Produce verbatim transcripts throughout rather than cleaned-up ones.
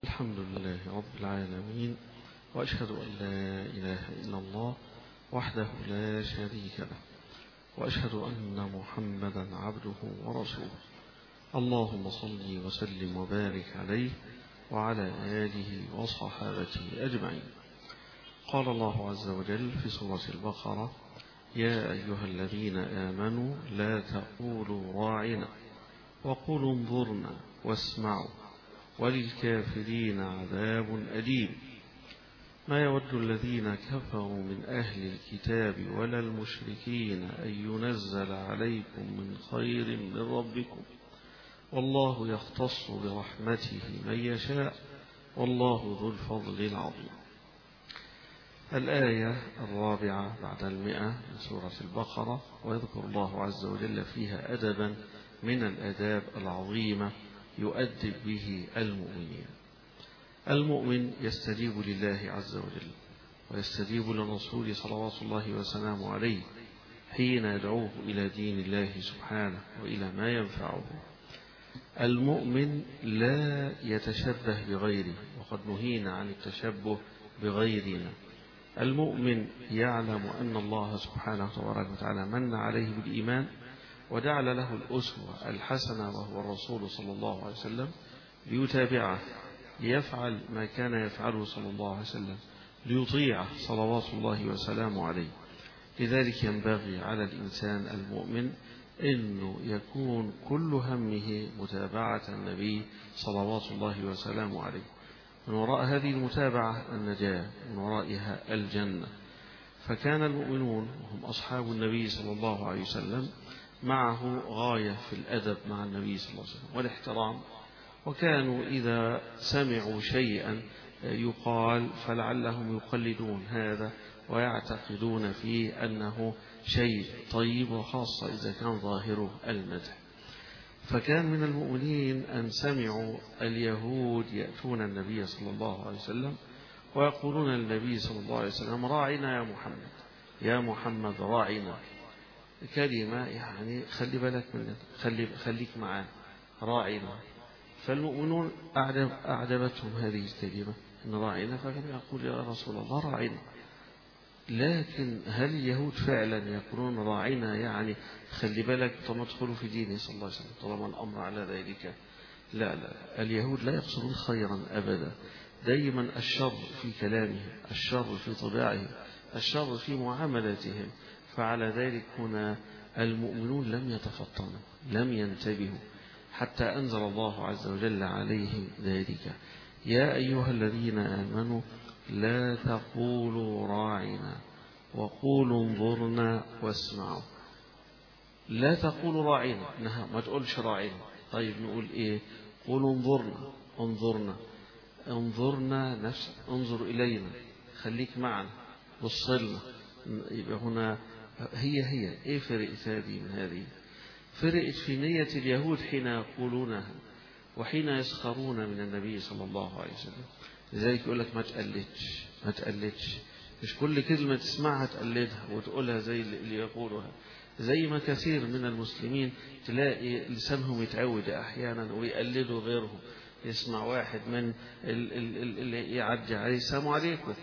الحمد لله رب العالمين، وأشهد أن لا إله إلا الله وحده لا شريك له، وأشهد أن محمدا عبده ورسوله. اللهم صل وسلم وبارك عليه وعلى آله وصحابته أجمعين. قال الله عز وجل في سورة البقرة: يا أيها الذين آمنوا لا تقولوا راعنا وقولوا انظرنا واسمعوا وللكافرين عذاب أليم. ما يود الذين كفروا من أهل الكتاب ولا المشركين أن ينزل عليكم من خير من ربكم، والله يختص برحمته من يشاء، والله ذو الفضل العظيم. الآية الرابعة بعد المئة من سورة البقرة، ويذكر الله عز وجل فيها أدبا من الآداب العظيمة يؤدب به المؤمنين. المؤمن يستجيب لله عز وجل ويستجيب للرسول صلوات الله وسلامه عليه حين يدعوه إلى دين الله سبحانه وإلى ما ينفعه. المؤمن لا يتشبه بغيره، وقد نهينا عن التشبه بغيرنا. المؤمن يعلم أن الله سبحانه وتعالى من عليه بالإيمان وجعل له الأسوة الحسنة وهو الرسول صلى الله عليه وسلم ليتابعه، ليفعل ما كان يفعله صلى الله عليه وسلم، ليطيعه صلوات الله وسلامه عليه. لذلك ينبغي على الإنسان المؤمن أنه يكون كل همه متابعة النبي صلوات الله وسلامه عليه. من وراء هذه المتابعة النجاة، من ورائها الجنة. فكان المؤمنون وهم أصحاب النبي صلى الله عليه وسلم معه غاية في الأدب مع النبي صلى الله عليه وسلم والاحترام، وكانوا إذا سمعوا شيئا يقال فلعلهم يقلدون هذا ويعتقدون فيه أنه شيء طيب، وخاصة إذا كان ظاهره المدح. فكان من المؤمنين أن سمعوا اليهود يأتون النبي صلى الله عليه وسلم ويقولون للنبي صلى الله عليه وسلم: راعنا يا محمد، يا محمد راعنا. كلمة يعني خلي بالك مننا، خلي خليك معانا، راعنا. فالمؤمنون أعجب أعجبتهم هذه الكلمة إن راعنا، فكان يقول: يا رسول الله راعنا. لكن هل اليهود فعلا يقولون راعنا يعني خلي بالك طالما تدخلوا في دينه صلى الله عليه وسلم طالما الأمر على ذلك؟ لا لا، اليهود لا يقصدون خيرا أبدا، دائما الشر في كلامهم، الشر في طباعهم، الشر في معاملاتهم. فعلى ذلك هنا المؤمنون لم يتفطنوا، لم ينتبهوا، حتى أنزل الله عز وجل عليهم ذلك: يا أيها الذين آمنوا لا تقولوا راعنا وقولوا انظرنا واسمعوا. لا تقولوا راعنا، نها ما تقولش راعنا. طيب نقول إيه؟ قولوا انظرنا، انظرنا انظرنا نفس انظر إلينا، خليك معنا، بصلنا. يبقى هنا هي هي إيه فرقت هذه من هذه؟ فرقت في نية اليهود حين يقولونها وحين يسخرون من النبي صلى الله عليه وسلم. لذلك يقول لك ما تقلدش، ما تقلدش، مش كل كلمة تسمعها تقلدها وتقولها زي اللي يقولها. زي ما كثير من المسلمين تلاقي لسانهم يتعود أحيانا ويقلدوا غيرهم. يسمع واحد من اللي يعدي عليه: السلام عليكم،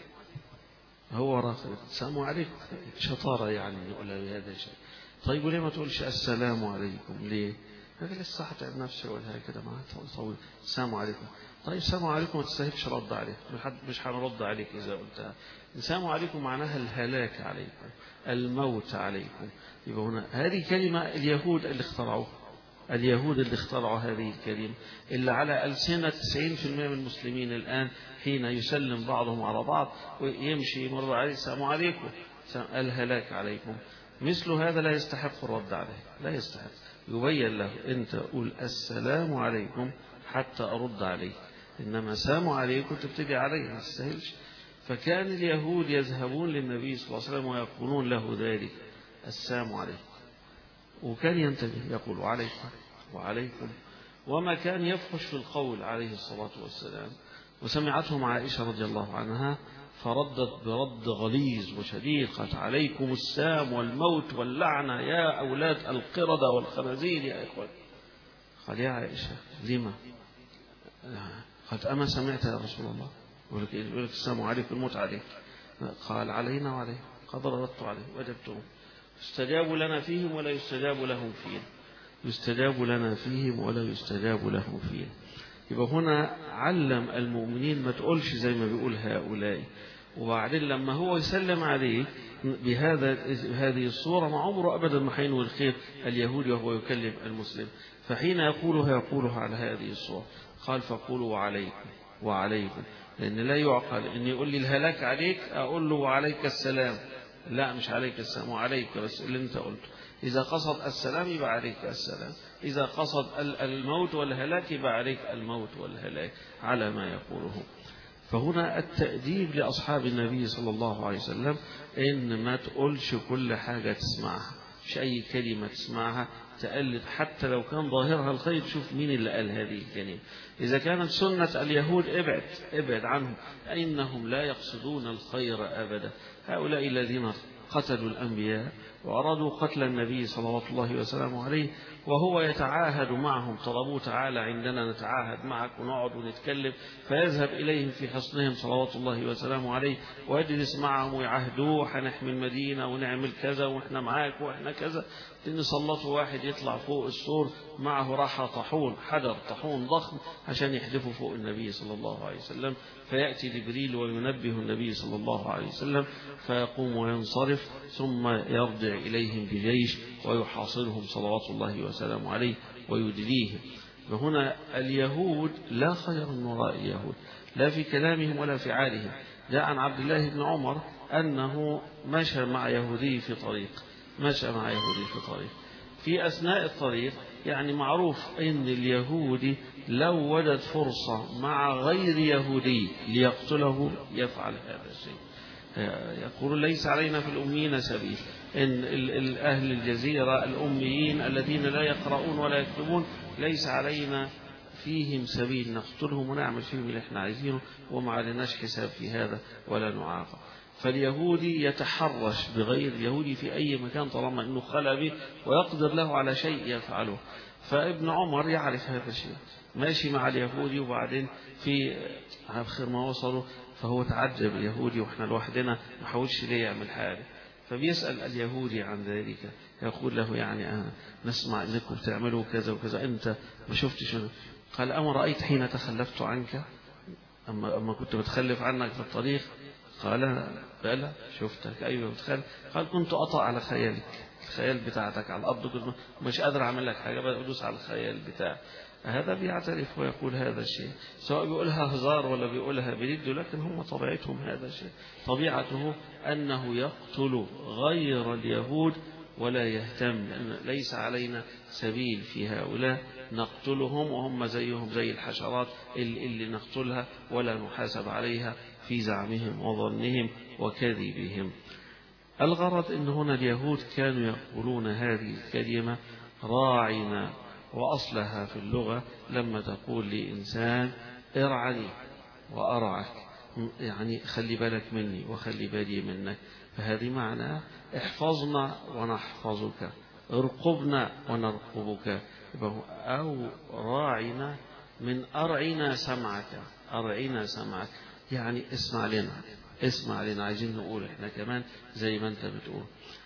هو راقب السلام عليكم، شطارة يعني يقولها بهذا الشيء. طيب وليه ما تقولش السلام عليكم؟ ليه؟ هذا لسه هتعب نفسي ولا كده معاه طويل. السلام عليكم. طيب السلام عليكم ما تستاهلش رد عليه، مش هنرد عليك إذا قلتها. السلام عليكم معناها الهلاك عليكم، الموت عليكم. يبقى هنا هذه كلمة اليهود اللي اخترعوها، اليهود اللي اخترعوا هذه الكلمة اللي على ألسنة تسعين بالمئة من المسلمين الآن. حين يسلم بعضهم على بعض ويمشي يمر عليه: السلام عليكم، الهلاك عليكم. مثل هذا لا يستحق الرد عليه، لا يستحق. يبين له: أنت قول السلام عليكم حتى أرد عليه، إنما السلام عليكم تبتدي عليه، ما تستاهلش. فكان اليهود يذهبون للنبي صلى الله عليه وسلم ويقولون له ذلك: السلام عليكم، وكان ينتبه يقول: وعليكم وعليكم، وما كان يفحش في القول عليه الصلاة والسلام. وسمعتهم عائشة رضي الله عنها فردت برد غليظ وشديد: قالت: عليكم السام والموت واللعنة يا أولاد القردة والخنازير يا إخوان. قال: يا عائشة لما؟ قالت أما سمعت يا رسول الله؟ يقول لك يقول لك السلام عليكم الموت عليك. قال علينا وعليه. قد رددت عليه وجبتهم. يستجاب لنا فيهم ولا يستجاب لهم فينا. يستجاب لنا فيهم ولا يستجاب لهم فينا. يبقى هنا علم المؤمنين ما تقولش زي ما بيقول هؤلاء. وبعدين لما هو يسلم عليه بهذا هذه الصورة ما عمره أبدا ما حينوي الخير اليهودي وهو يكلم المسلم، فحين يقولها يقولها على هذه الصورة. قال فقولوا وعليكم وعليكم، لأن لا يعقل إن يقول لي الهلاك عليك أقول له وعليك السلام. لا، مش عليك السلام، وعليك بس اللي أنت قلته. إذا قصد السلام يبقى عليك السلام، إذا قصد الموت والهلاك يبقى عليك الموت والهلاك على ما يقوله. فهنا التأديب لأصحاب النبي صلى الله عليه وسلم إن ما تقولش كل حاجة تسمعها، مش أي كلمة تسمعها تقلد، حتى لو كان ظاهرها الخير شوف مين اللي قال هذه الكلمة. إذا كانت سنة اليهود ابعد ابعد عنهم، إنهم لا يقصدون الخير أبدا. هؤلاء الذين قتلوا الأنبياء وأرادوا قتل النبي صلى الله وسلم عليه وهو يتعاهد معهم، طلبوا تعالى عندنا نتعاهد معك ونقعد ونتكلم، فيذهب إليهم في حصنهم صلوات الله وسلامه عليه ويجلس معهم ويعهدوه هنحمي المدينة ونعمل كذا وإحنا معاك وإحنا كذا. إن سلطوا واحد يطلع فوق السور معه راحة طاحون، حجر طاحون ضخم عشان يحدفوا فوق النبي صلى الله عليه وسلم، فيأتي جبريل وينبه النبي صلى الله عليه وسلم فيقوم وينصرف، ثم يرجع إليهم بجيش ويحاصرهم صلوات الله وسلامه عليه ويدليهم. وهنا اليهود لا خير من وراء اليهود، لا في كلامهم ولا في عالهم. جاء عن عبد الله بن عمر أنه مشى مع يهودي في طريق مشى مع يهودي في طريق في أثناء الطريق، يعني معروف أن اليهودي لو وجد فرصة مع غير يهودي ليقتله يفعل هذا الشيء. يقول ليس علينا في الأميين سبيل، إن أهل الجزيرة الأميين الذين لا يقرؤون ولا يكتبون ليس علينا فيهم سبيل، نقتلهم ونعمل فيهم اللي احنا عايزينه وما عليناش حساب في هذا ولا نعاقب. فاليهودي يتحرش بغير اليهودي في أي مكان طالما أنه خلى به ويقدر له على شيء يفعله. فابن عمر يعرف هذا الشيء، ماشي مع اليهودي، وبعدين في آخر ما وصلوا فهو تعجب اليهودي واحنا لوحدنا ما حاولش ليه يعمل حاجة، فبيسأل اليهودي عن ذلك، يقول له يعني أنا نسمع أنكم تعملوا كذا وكذا، أنت ما شفتش؟ قال أما رأيت حين تخلفت عنك، أما, أما كنت بتخلف عنك في الطريق؟ قال بلى شفتك. أيوة بتخلف. قال كنت أطأ على خيالك، الخيال بتاعتك على الأرض، كنت مش قادر أعمل لك حاجة، بدوس على الخيال بتاعك. هذا بيعترف ويقول هذا الشيء، سواء بيقولها هزار ولا بيقولها بريد، لكن هم طبيعتهم هذا الشيء، طبيعته أنه يقتل غير اليهود ولا يهتم، لأن ليس علينا سبيل في هؤلاء، نقتلهم وهم زيهم زي الحشرات اللي, اللي نقتلها ولا نحاسب عليها في زعمهم وظنهم وكذبهم. الغرض أن هنا اليهود كانوا يقولون هذه الكلمة راعنا، وأصلها في اللغة لما تقول لإنسان ارعني وأرعك، يعني خلي بالك مني وخلي بالي منك، فهذه معنى احفظنا ونحفظك، ارقبنا ونرقبك، أو راعنا من أرعنا سمعك، أرعنا سمعك يعني اسمع لنا اسمع لنا، عايزين نقول احنا كمان زي ما انت بتقول.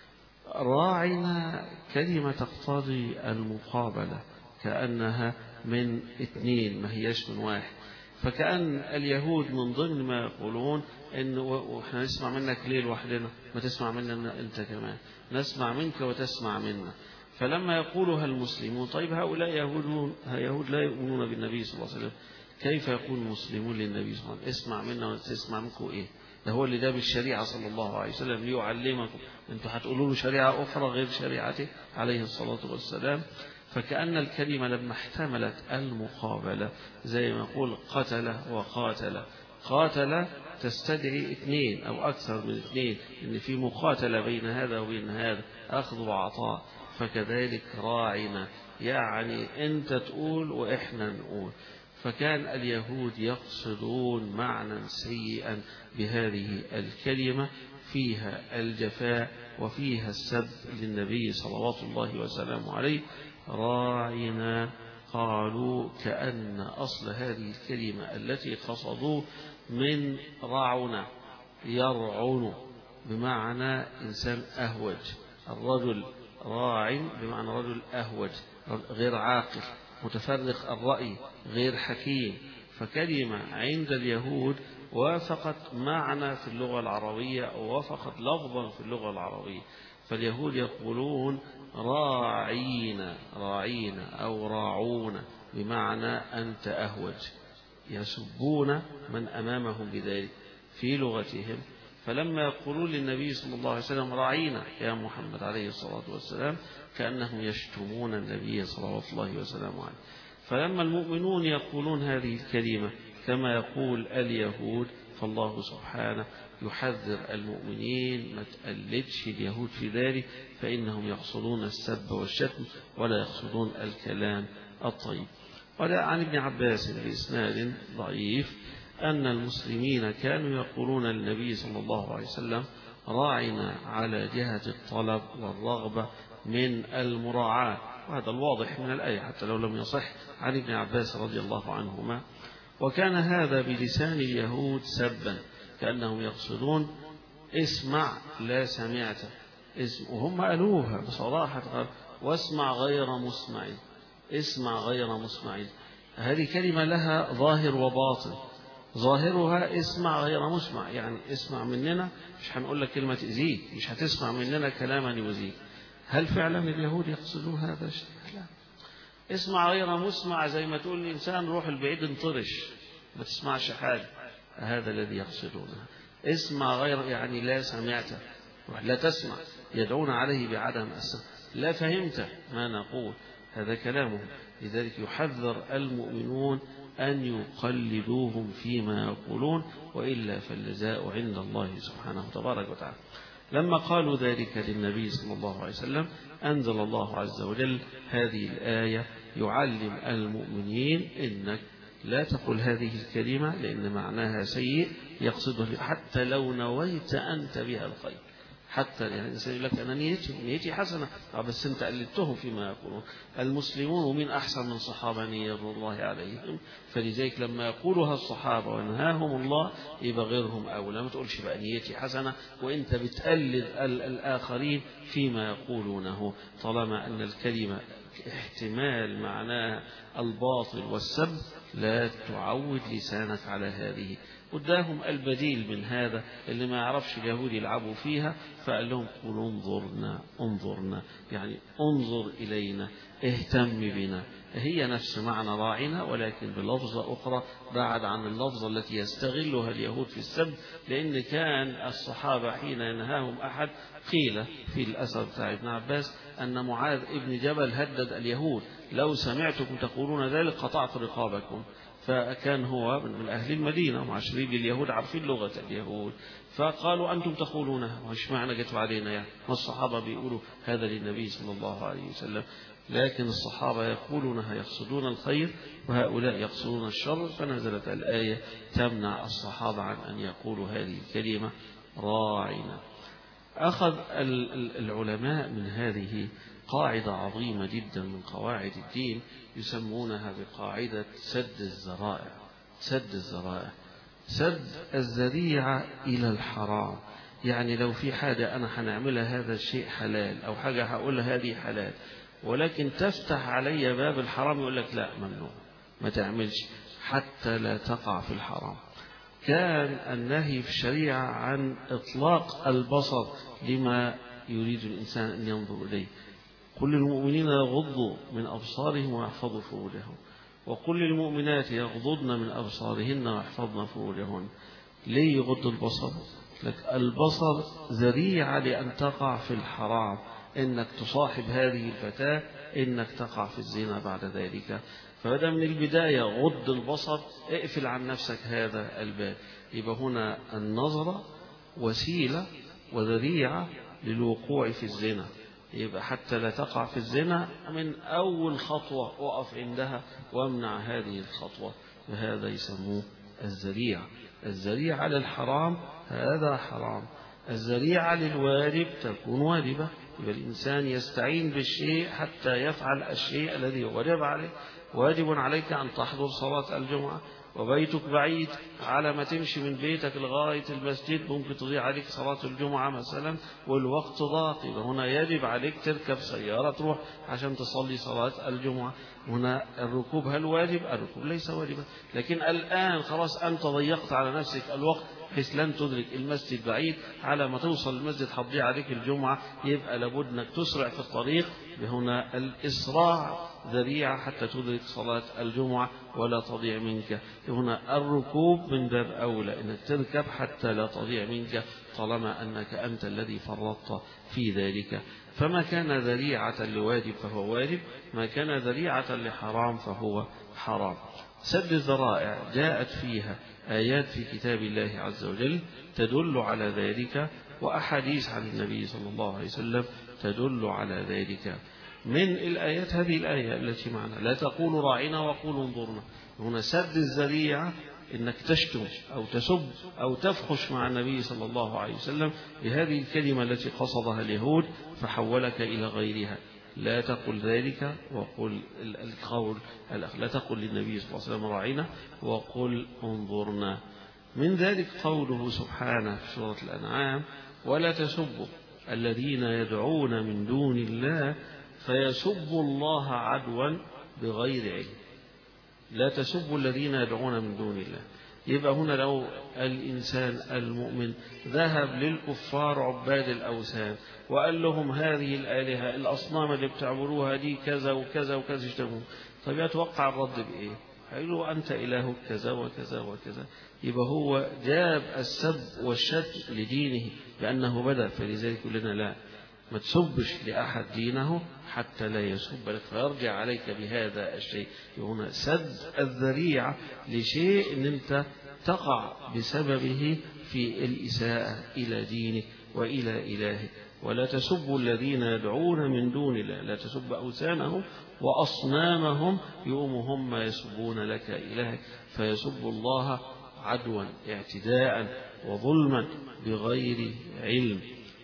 راعنا كلمة تقتضي المقابلة، كأنها من اثنين ما هيش من واحد، فكأن اليهود من ضمن ما يقولون إن وإحنا نسمع منك ليه لوحدنا، ما تسمع منا أنت كمان، نسمع منك وتسمع منا. فلما يقولها المسلمون طيب هؤلاء يهود يهود لا يؤمنون بالنبي صلى الله عليه وسلم، كيف يكون مسلمون للنبي صلى الله عليه وسلم؟ اسمع منا وتسمع منكم إيه؟ ده هو اللي جاب الشريعة صلى الله عليه وسلم ليعلمكم، أنتم هتقولوا له شريعة أخرى غير شريعته عليه الصلاة والسلام. فكأن الكلمة لما احتملت المقابلة زي ما يقول قتل وقاتل، قاتل تستدعي اثنين أو أكثر من اثنين، إن في مقاتلة بين هذا وبين هذا، أخذ وعطاء. فكذلك راعنا يعني أنت تقول وإحنا نقول. فكان اليهود يقصدون معنى سيئا بهذه الكلمة، فيها الجفاء وفيها السب للنبي صلوات الله وسلامه عليه. راعنا قالوا كأن أصل هذه الكلمة التي قصدوه من رعن يرعن بمعنى إنسان أهوج، الرجل راع بمعنى رجل أهوج غير عاقل متفرق الرأي غير حكيم. فكلمة عند اليهود وافقت معنى في اللغة العربية أو وافقت لفظا في اللغة العربية. فاليهود يقولون راعين راعين أو راعون بمعنى أنت أهوج، يسبون من أمامهم بذلك في لغتهم. فلما يقولون للنبي صلى الله عليه وسلم راعينا يا محمد عليه الصلاة والسلام كأنهم يشتمون النبي صلوات الله وسلامه عليه. فلما المؤمنون يقولون هذه الكلمة كما يقول اليهود فالله سبحانه يحذر المؤمنين ما تقلدش اليهود في ذلك، فإنهم يقصدون السب والشتم ولا يقصدون الكلام الطيب. قال عن ابن عباس بإسناد ضعيف أن المسلمين كانوا يقولون للنبي صلى الله عليه وسلم راعنا على جهة الطلب والرغبة من المراعاة، وهذا الواضح من الآية حتى لو لم يصح عن ابن عباس رضي الله عنهما. وكان هذا بلسان اليهود سبا، كأنهم يقصدون اسمع لا سمعت، وهم قالوها بصراحة واسمع غير مسمع، اسمع غير مسمع. هذه كلمة لها ظاهر وباطن. ظاهرها اسمع غير مسمع، يعني اسمع مننا، مش هنقول لك كلمة تأذيك، مش هتسمع مننا كلاما يؤذيك. هل فعلا اليهود يقصدون هذا الشيء؟ لا. اسمع غير مسمع زي ما تقول الإنسان روح البعيد انطرش ما تسمعش حاجة، هذا الذي يقصدونه. اسمع غير يعني لا سمعت، لا تسمع، يدعون عليه بعدم السمع، لا فهمت ما نقول، هذا كلامه. لذلك يحذر المؤمنون أن يقلدوهم فيما يقولون، وإلا فالجزاء عند الله سبحانه تبارك وتعالى. لما قالوا ذلك للنبي صلى الله عليه وسلم أنزل الله عز وجل هذه الآية يعلم المؤمنين إنك لا تقل هذه الكلمة لأن معناها سيء يقصده، حتى لو نويت أنت بها الخير. حتى يعني الإنسان يقول لك أنا نيتي نيتي حسنة، بس أنت قلدتهم فيما يقولون. المسلمون ومن أحسن من صحابة نية الله عليهم، فلذلك لما يقولها الصحابة وينهاهم الله يبقى غيرهم أولى. ما تقولش بقى نيتي حسنة وأنت بتقلد الآخرين فيما يقولونه، طالما أن الكلمة احتمال معناها الباطل والسب لا تعود لسانك على هذه. قدامهم البديل من هذا اللي ما يعرفش اليهود يلعبوا فيها، فقال لهم قولوا انظرنا انظرنا، يعني انظر إلينا اهتم بنا. هي نفس معنى راعنا ولكن بلفظة أخرى بعد عن اللفظة التي يستغلها اليهود في السب. لأن كان الصحابة حين ينهاهم أحد قيل في الأثر بتاع ابن عباس أن معاذ ابن جبل هدد اليهود لو سمعتكم تقولون ذلك قطعت رقابكم. فكان هو من أهل المدينة معاشرين لليهود عارفين لغة اليهود، فقالوا أنتم تقولونها وش معنى جتوا علينا يعني؟ والصحابة بيقولوا هذا للنبي صلى الله عليه وسلم، لكن الصحابة يقولونها يقصدون الخير وهؤلاء يقصدون الشر. فنزلت الآية تمنع الصحابة عن أن يقولوا هذه الكلمة راعنا. أخذ العلماء من هذه قاعدة عظيمة جدا من قواعد الدين يسمونها بقاعدة سد الذرائع. سد الذرائع، سد الذريعة إلى الحرام. يعني لو في حاجة أنا هنعملها هذا الشيء حلال، أو حاجة هقولها هذه حلال، ولكن تفتح علي باب الحرام، يقول لك لا ممنوع ما تعملش حتى لا تقع في الحرام. كان النهي في الشريعة عن إطلاق البصر لما يريد الإنسان أن ينظر إليه. قل للمؤمنين يغضوا من أبصارهم ويحفظوا فروجهم، وقل للمؤمنات يغضضن من أبصارهن ويحفظن فروجهن. ليه يغض البصر؟ لك البصر ذريعة لأن تقع في الحرام، إنك تصاحب هذه الفتاة، إنك تقع في الزنا بعد ذلك. فبدأ من البداية غض البصر، اقفل عن نفسك هذا الباب. يبقى هنا النظرة وسيلة وذريعة للوقوع في الزنا، يبقى حتى لا تقع في الزنا من أول خطوة وقف عندها وامنع هذه الخطوة، وهذا يسموه الذريعة. الذريعة للحرام هذا حرام، الذريعة للواجب تكون واجبة. يبقى الإنسان يستعين بالشيء حتى يفعل الشيء الذي واجب عليه. واجب عليك أن تحضر صلاة الجمعة، وبيتك بعيد، على ما تمشي من بيتك لغاية المسجد ممكن تضيع عليك صلاة الجمعة مثلا والوقت ضاق، هنا يجب عليك تركب سيارة تروح عشان تصلي صلاة الجمعة. هنا الركوب هل واجب؟ الركوب ليس واجبا، لكن الآن خلاص أنت ضيقت على نفسك الوقت بحيث لن تدرك المسجد بعيد، على ما توصل المسجد هتضيع عليك الجمعة، يبقى لابد أنك تسرع في الطريق. هنا الإسراع ذريعة حتى تدرك صلاة الجمعة ولا تضيع منك. هنا الركوب من باب أولى أنك تركب حتى لا تضيع منك طالما أنك أنت الذي فرطت في ذلك. فما كان ذريعة لواجب فهو واجب، ما كان ذريعة لحرام فهو حرام. سد الذرائع جاءت فيها آيات في كتاب الله عز وجل تدل على ذلك، وأحاديث عن النبي صلى الله عليه وسلم تدل على ذلك. من الآيات هذه الآية التي معنا: لا تقولوا راعنا وقولوا انظرنا. هنا سد الذريعة إنك تشتم أو تسب أو تفحش مع النبي صلى الله عليه وسلم بهذه الكلمة التي قصدها اليهود فحولك إلى غيرها. لا تقل ذلك، وقل القول لا تقل للنبي صلى الله عليه وسلم راعنا وقل انظرنا. من ذلك قوله سبحانه في سورة الأنعام: ولا تسبوا الذين يدعون من دون الله فيسبوا الله عدوا بغير علم. لا تسبوا الذين يدعون من دون الله. يبقى هنا لو الإنسان المؤمن ذهب للكفار عباد الأوثان وقال لهم هذه الآلهة الأصنام اللي بتعبدوها دي كذا وكذا وكذا يشتمون، طيب يتوقع الرد بإيه؟ هيقولوا أنت إله كذا وكذا وكذا. يبقى هو جاب السب والشتم لدينه بأنه بدأ، فلذلك يقول لنا لا، ما تسبش لأحد دينه حتى لا يسب لك فيرجع عليك بهذا الشيء. هنا سد الذريعة لشيء أن أنت تقع بسببه في الإساءة إلى دينك وإلى إلهك. ولا تسبوا الذين يدعون من دون الله، لا تسب أوثانهم وأصنامهم يوم هم يسبون لك إلهك فيسب الله عدوا اعتداء وظلما بغير علم.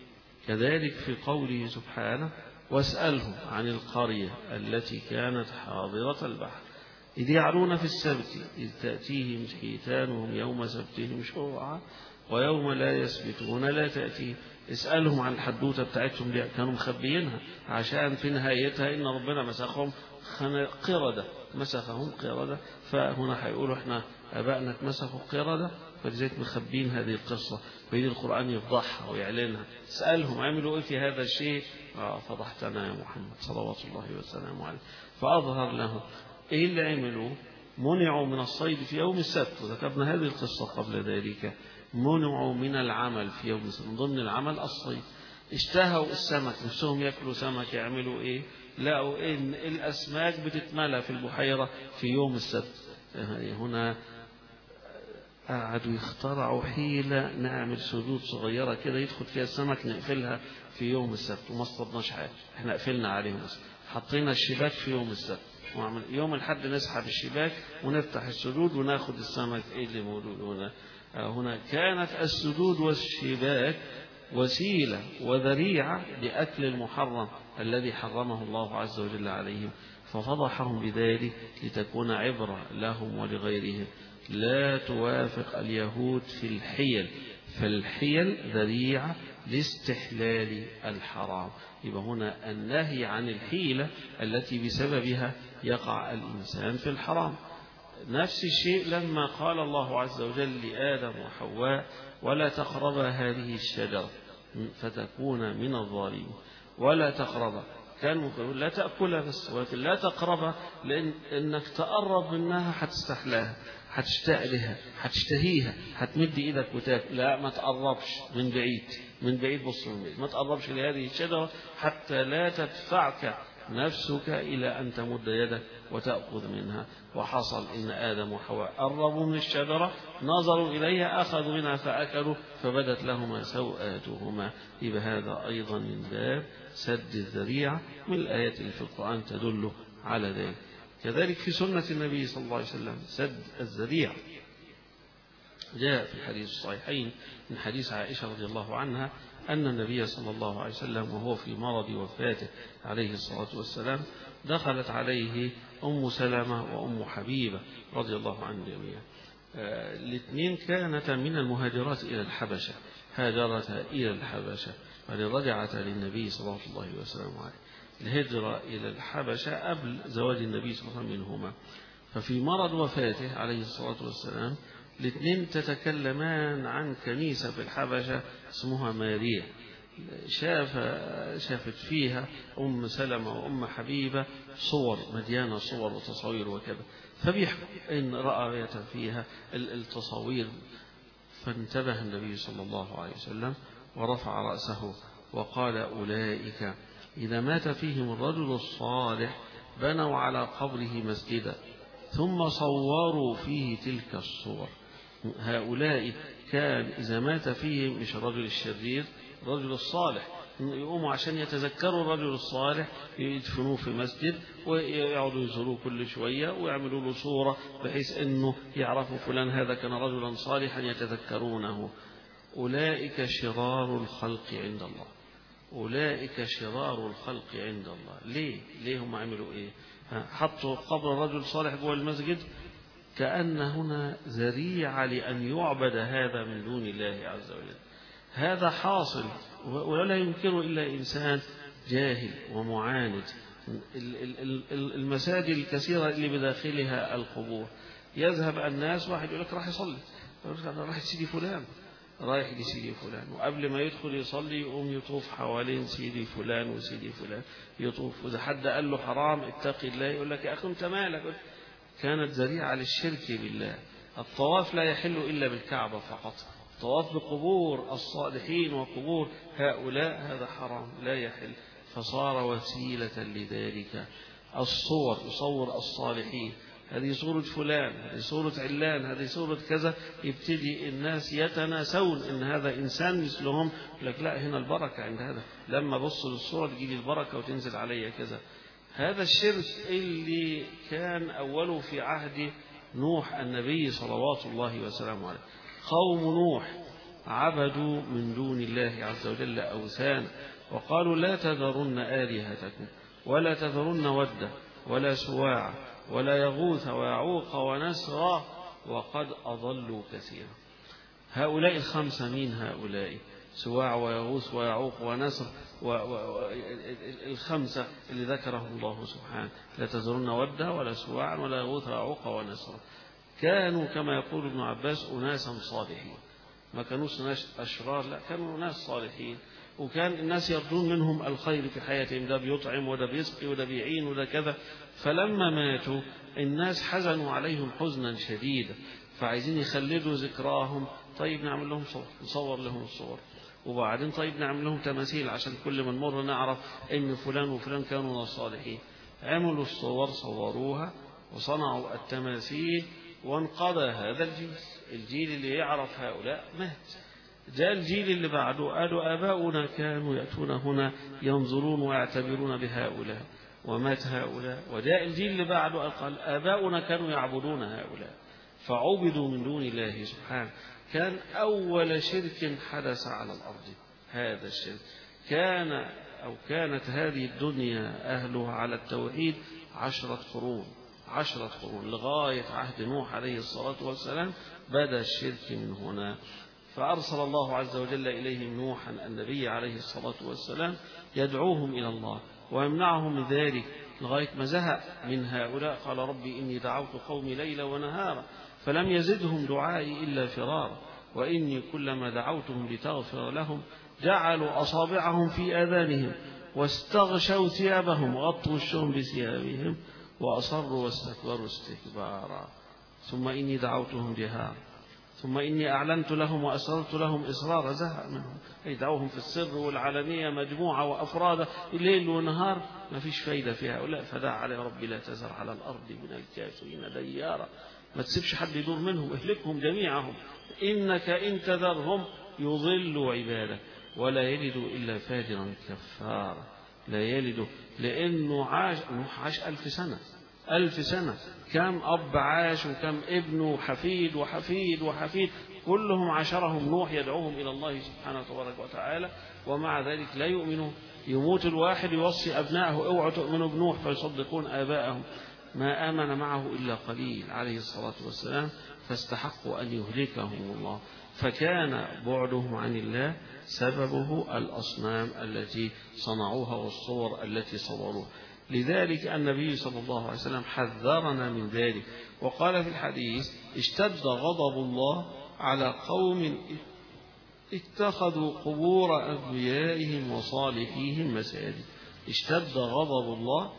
كذلك في قوله سبحانه: واسألهم عن القرية التي كانت حاضرة البحر إذ يعلون في السبت إذ تأتيهم حيتانهم يوم سبتهم شرعا ويوم لا يسبتون لا تأتيهم. اسألهم عن الحدوتة بتاعتهم دي، كانوا مخبيينها عشان في نهايتها إن ربنا مسخهم قردة، مسخهم قردة. فهنا هيقولوا احنا أبائنا مسخوا قردة، فلذلك مخبين هذه القصة، فإذا القرآن يفضحها ويعلنها. اسألهم عملوا إيه في هذا الشيء؟ آه فضحتنا يا محمد صلوات الله وسلامه عليه. فأظهر له إيه اللي عملوا. منعوا من الصيد في يوم السبت، وذكرنا هذه القصة قبل ذلك. منعوا من العمل في يوم السبت، من ضمن العمل الصيد. اشتهوا السمك، نفسهم يأكلوا سمك، يعملوا إيه؟ لقوا إن الأسماك بتتملى في البحيرة في يوم السبت. هنا قعدوا يخترعوا حيلة نعمل سدود صغيرة كده يدخل فيها السمك نقفلها في يوم السبت وما اصطدناش حاجة، احنا قفلنا عليهم، حطينا الشباك في يوم السبت، يوم الحد نسحب الشباك ونفتح السدود وناخد السمك ايه اللي موجود هنا. هنا كانت السدود والشباك وسيلة وذريعة لأكل المحرم الذي حرمه الله عز وجل عليهم، ففضحهم بذلك لتكون عبرة لهم ولغيرهم. لا توافق اليهود في الحيل، فالحيل ذريعة لاستحلال الحرام. يبقى هنا النهي عن الحيلة التي بسببها يقع الإنسان في الحرام. نفس الشيء لما قال الله عز وجل لآدم وحواء: ولا تقربا هذه الشجرة فتكون من الظالمين. ولا تقربا، كان ممكن لا تأكلها بس، ولكن لا تقربها لأن إنك تقرب منها هتستحلاها، هتشتاق لها، هتشتهيها، هتمد إيدك وتاكل. لا، ما تقربش، من بعيد من بعيد، بص من بعيد، ما تقربش لهذه الشجرة حتى لا تدفعك نفسك إلى أن تمد يدك وتأخذ منها. وحصل إن آدم وحواء قربوا من الشجرة، نظروا إليها، أخذوا منها فأكلوا فبدت لهما سوآتهما. يبقى هذا أيضا من باب سد الذريعة، من الآيات اللي في القرآن تدل على ذلك. كذلك في سنة النبي صلى الله عليه وسلم سد الذريعة. جاء في الحديث الصحيحين من حديث عائشة رضي الله عنها أن النبي صلى الله عليه وسلم وهو في مرض وفاته عليه الصلاة والسلام دخلت عليه أم سلمة وأم حبيبة رضي الله عنهم جميعا. الاثنين كانتا من المهاجرات إلى الحبشة، هاجرتا إلى الحبشة ورجعتا للنبي صلى الله عليه وسلم عليه الهجرة إلى الحبشة قبل زواج النبي صلى الله عليه وسلم منهما. ففي مرض وفاته عليه الصلاة والسلام الاثنين تتكلمان عن كنيسة في الحبشة اسمها ماريا، شاف شافت فيها أم سلمة وأم حبيبة صور مليانة صور وتصاوير وكذا، فبيحكوا إن رأى فيها التصاوير. فانتبه النبي صلى الله عليه وسلم ورفع رأسه وقال: أولئك إذا مات فيهم الرجل الصالح بنوا على قبره مسجدا ثم صوروا فيه تلك الصور. هؤلاء كان إذا مات فيهم مش الرجل الشرير، الرجل الصالح، يقوموا عشان يتذكروا الرجل الصالح يدفنوه في مسجد ويقعدوا يزوروه كل شوية ويعملوا له صورة بحيث أنه يعرفوا فلان هذا كان رجلا صالحا يتذكرونه. أولئك شرار الخلق عند الله، أولئك شرار الخلق عند الله. ليه؟ ليه هم عملوا إيه؟ حطوا قبر رجل صالح جوه المسجد كأن هنا ذريعة لأن يعبد هذا من دون الله عز وجل. هذا حاصل ولا ينكره إلا إنسان جاهل ومعاند. المساجد الكثيرة اللي بداخلها القبور يذهب الناس، واحد يقول لك راح يصلي، راح سيدي فلان، رايح لسيدي فلان، وقبل ما يدخل يصلي يقوم يطوف حوالين سيدي فلان وسيدي فلان يطوف، وإذا حد قال له حرام اتقي الله يقول لك يا أخي أنت مالك. كانت ذريعة للشرك بالله. الطواف لا يحل إلا بالكعبة فقط، الطواف بقبور الصالحين وقبور هؤلاء هذا حرام لا يحل، فصار وسيلة لذلك. الصور يصور الصالحين، هذه صورة فلان، هذه صورة علان، هذه صورة كذا، يبتدي الناس يتناسون إن هذا إنسان مثلهم، لك لا هنا البركة عند هذا، لما بص للصورة تجيلي البركة وتنزل علي كذا. هذا الشرك اللي كان أوله في عهد نوح النبي صلوات الله وسلامه عليه. قوم نوح عبدوا من دون الله عز وجل أوثان وقالوا لا تذرن آلهتكم ولا تذرن ودة ولا سواع ولا يغوث ويعوق ونسرا وقد أضلوا كثيرا. هؤلاء الخمسة مين هؤلاء؟ سواع ويغوث ويعوق ونسر والخمسة اللي ذكرهم الله سبحانه، لا تذرن ودة ولا سواع ولا يغوث ويعوق ونسر. كانوا كما يقول ابن عباس أناسا صالحين، ما كانوش ناس أشرار، لا كانوا ناس صالحين، وكان الناس يرجون منهم الخير في حياتهم، ده بيطعم وده بيسقي وده بيعين وده كذا. فلما ماتوا الناس حزنوا عليهم حزنا شديدا، فعايزين يخلدوا ذكراهم. طيب نعمل لهم صور، نصور لهم الصور، وبعدين طيب نعمل لهم تماثيل عشان كل ما نمر نعرف ان فلان وفلان كانوا الصالحين. عملوا الصور، صوروها وصنعوا التماثيل، وانقضى هذا الجيل. الجيل اللي يعرف هؤلاء مات. جاء الجيل اللي بعده قالوا آباؤنا كانوا يأتون هنا ينظرون ويعتبرون بهؤلاء، ومات هؤلاء. وجاء الجيل اللي بعده قال آباؤنا كانوا يعبدون هؤلاء فعبدوا من دون الله سبحانه. كان أول شرك حدث على الأرض هذا الشرك. كان أو كانت هذه الدنيا أهلها على التوحيد عشرة قرون، عشرة قرون لغاية عهد نوح عليه الصلاة والسلام بدأ الشرك من هنا. فأرسل الله عز وجل إليهم نوحا النبي عليه الصلاة والسلام يدعوهم إلى الله ويمنعهم من ذلك لغاية ما زهق من هؤلاء. قال ربي إني دعوت قومي ليلا ونهارا فلم يزدهم دعائي إلا فرارا وإني كلما دعوتهم لتغفر لهم جعلوا أصابعهم في آذانهم واستغشوا ثيابهم غطوا وشهم بثيابهم وأصروا واستكبروا استكبارا ثم إني دعوتهم جهارا ثم إني أعلنت لهم وأسررت لهم إسرارا. زهق منهم، يدعوهم في السر والعلانية مجموعة وأفراد الليل والنهار، ما فيش فايدة في هؤلاء. فدعا عليه ربي لا تذر على الأرض من الكافرين ديارا، ما تسيبش حد يدور منهم، اهلكهم جميعهم إنك إن تذرهم يضلوا عبادك ولا يلدوا إلا فاجرا كفارا. لا يلدوا لأنه عاش نوح عاش ألف سنة، ألف سنة. كم أب عاش وكم ابن وحفيد وحفيد وحفيد، كلهم عاشرهم نوح يدعوهم إلى الله سبحانه وتبارك وتعالى، ومع ذلك لا يؤمنون. يموت الواحد يوصي أبنائه اوعوا تؤمنوا بنوح فيصدقون آباءهم، ما آمن معه إلا قليل عليه الصلاة والسلام، فاستحقوا أن يهلكهم الله. فكان بعدهم عن الله سببه الأصنام التي صنعوها والصور التي صوروها. لذلك النبي صلى الله عليه وسلم حذرنا من ذلك، وقال في الحديث: اشتد غضب الله على قوم اتخذوا قبور أنبيائهم وصالحيهم مساجد. اشتد غضب الله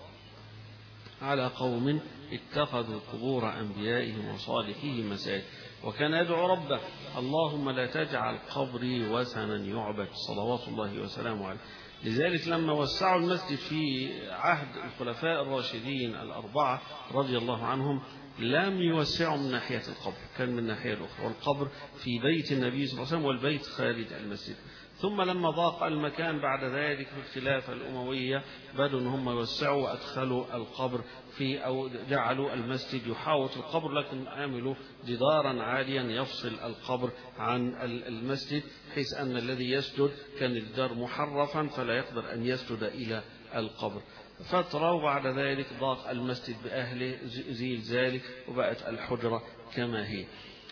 على قوم اتخذوا قبور أنبيائهم وصالحيهم مساجد، وكان يدعو ربه: اللهم لا تجعل قبري وثنا يعبد، صلوات الله وسلامه عليه. لذلك لما وسعوا المسجد في عهد الخلفاء الراشدين الأربعة رضي الله عنهم لم يوسعوا من ناحية القبر، كان من الناحية الأخرى، والقبر في بيت النبي صلى الله عليه وسلم والبيت خارج المسجد. ثم لما ضاق المكان بعد ذلك في الخلافة الأموية بدأوا أن هم يوسعوا وأدخلوا القبر في أو جعلوا المسجد يحاوط القبر، لكن عملوا جدارا عاليا يفصل القبر عن المسجد، حيث أن الذي يسجد كان الجدار محرفا فلا يقدر أن يسجد إلى القبر. فترة وبعد ذلك ضاق المسجد بأهله، زيل ذلك وبقت الحجرة كما هي.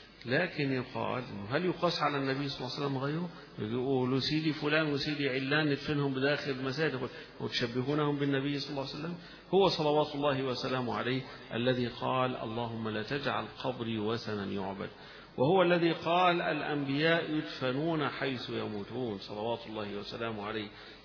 لكن يقال: هل يقاس على النبي صلى الله عليه وسلم غيره؟ يقولوا سيدي فلان وسيدي علان ندفنهم بداخل المساجد وتشبهونهم بالنبي صلى الله عليه وسلم. هو صلوات الله وسلامه عليه الذي قال: اللهم لا تجعل قبري وثنا يعبد، وهو الذي قال: الأنبياء يدفنون حيث يموتون، صلوات الله وسلامه عليه،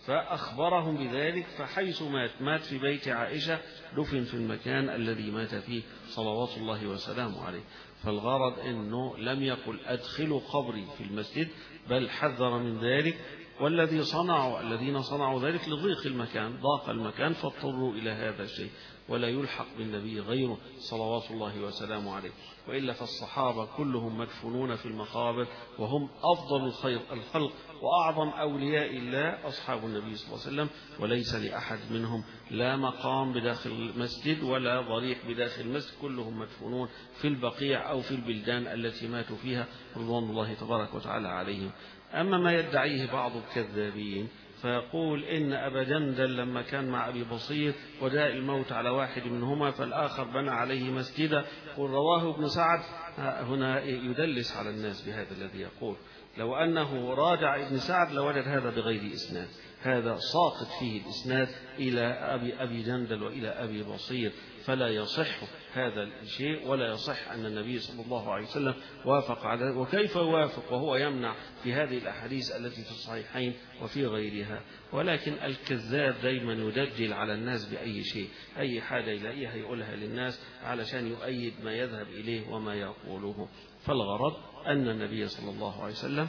فأخبرهم بذلك. فحيث مات مات في بيت عائشة دفن في المكان الذي مات فيه صلوات الله وسلامه عليه. فالغرض أنه لم يقل أدخلوا قبري في المسجد، بل حذر من ذلك. والذي صنعوا الذين صنعوا ذلك لضيق المكان، ضاق المكان فاضطروا إلى هذا الشيء، ولا يلحق بالنبي غيره صلوات الله وسلامه عليه. وإلا فالصحابة كلهم مدفونون في المقابر، وهم أفضل الخلق وأعظم أولياء الله أصحاب النبي صلى الله عليه وسلم، وليس لأحد منهم لا مقام بداخل المسجد ولا ضريح بداخل المسجد، كلهم مدفونون في البقيع أو في البلدان التي ماتوا فيها رضوان الله تبارك وتعالى عليهم. أما ما يدعيه بعض الكذابين فيقول إن أبا جندل لما كان مع أبي بصير وداء الموت على واحد منهما فالآخر بنى عليه مسجدا، ورواه ابن سعد، هنا يدلس على الناس بهذا الذي يقول. لو أنه راجع ابن سعد لوجد هذا بغير إسناد، هذا ساقط فيه الإسناد إلى أبي, أبي جندل وإلى أبي بصير، فلا يصح هذا الشيء، ولا يصح أن النبي صلى الله عليه وسلم وافق على. وكيف يوافق وهو يمنع في هذه الأحاديث التي في الصحيحين وفي غيرها؟ ولكن الكذاب دايما يدجل على الناس بأي شيء، أي حاجة يلاقيها يقولها للناس علشان يؤيد ما يذهب إليه وما يقوله. فالغرض أن النبي صلى الله عليه وسلم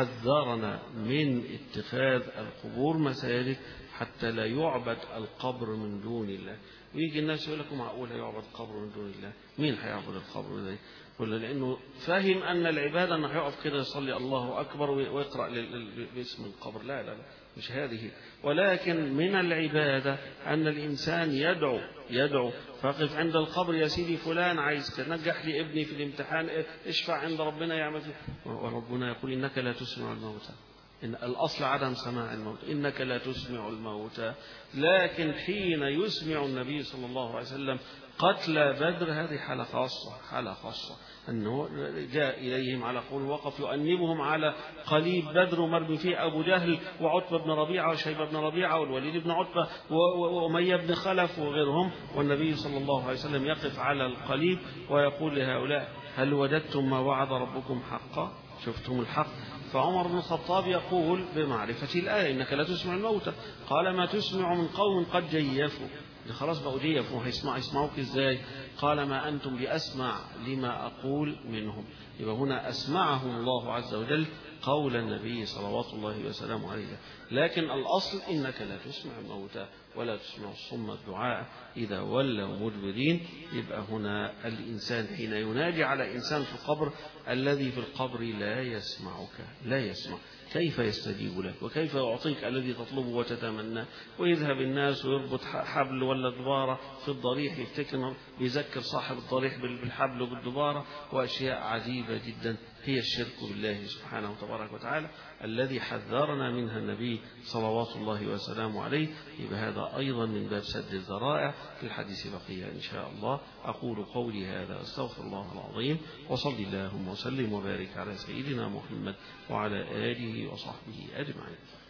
حذرنا من اتخاذ القبور مساجد حتى لا يعبد القبر من دون الله. ويجي الناس يقول لكم: معقول يعبد القبر من دون الله؟ مين هيعبد القبر ده؟ ولا لأنه فاهم أن العبادة أنه هيقف كده يصلي الله أكبر ويقرأ باسم القبر؟ لا لا لا، مش هذه. ولكن من العبادة أن الإنسان يدعو يدعو فقف عند القبر: يا سيدي فلان عايز تنجح لي ابني في الامتحان، اشفع عند ربنا يعمل فيه. وربنا يقول: إنك لا تسمع الموتى. إن الأصل عدم سماع الموت، إنك لا تسمع الموتى. لكن حين يسمع النبي صلى الله عليه وسلم قتل بدر هذه حالة خاصة، حالة خاصة أنه جاء إليهم على قول وقف يؤنبهم على قليب بدر ومرمي فيه أبو جهل وعتبة بن ربيعة وشيبة بن ربيعة والوليد بن عتبة وأمية بن خلف وغيرهم، والنبي صلى الله عليه وسلم يقف على القليب ويقول لهؤلاء: هل وجدتم ما وعد ربكم حقا؟ شفتم الحق؟ فعمر بن الخطاب يقول بمعرفة الآية: إنك لا تسمع الموتى. قال: ما تسمع من قوم قد جيفوا، خلاص بقوا جيفوا، هيسمع يسمعوك إزاي؟ قال: ما أنتم بأسمع لما أقول منهم. يبقى هنا أسمعهم الله عز وجل قول النبي صلوات الله وسلامه عليه. لكن الأصل إنك لا تسمع الموتى ولا تسمع الصم الدعاء إذا ولوا مدبرين. يبقى هنا الإنسان حين ينادي على إنسان في القبر، الذي في القبر لا يسمعك، لا يسمع، كيف يستجيب لك وكيف يعطيك الذي تطلبه وتتمنى؟ ويذهب الناس ويربط حبل ولا دبارة في الضريح، يفتكر يذكر صاحب الضريح بالحبل وبالدبارة، وأشياء عجيبة جدا هي الشرك بالله سبحانه وتبارك وتعالى الذي حذرنا منها النبي صلوات الله وسلامه عليه. يبقى هذا أيضا من باب سد الذرائع. في الحديث بقية إن شاء الله. أقول قولي هذا أستغفر الله العظيم، وصلي اللهم وسلم وبارك على سيدنا محمد وعلى آله وصحبه أجمعين.